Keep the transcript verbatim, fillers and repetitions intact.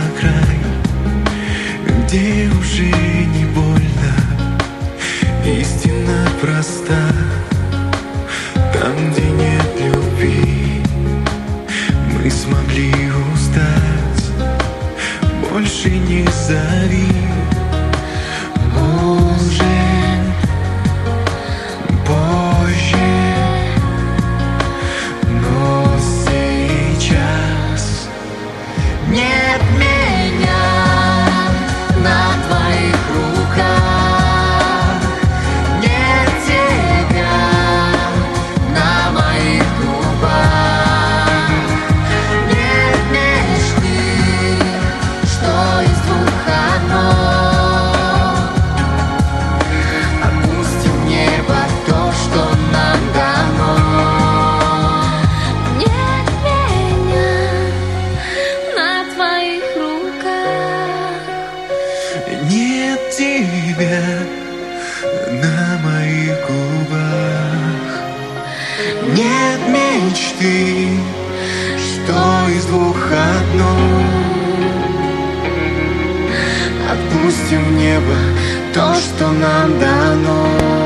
край, где уже не больно, истина проста. Там, где нет любви, мы смогли устать. Больше не зови, может, позже, но сейчас нет меня на твоих руках, нет тебя на моих губах, нет мечты, что из двух одно. Опустим в небо то, что нам дано. Нет меня на твоих руках, Нет тебя на моих губах, нет мечты, что из двух одно. Отпустим в небо то, что нам дано.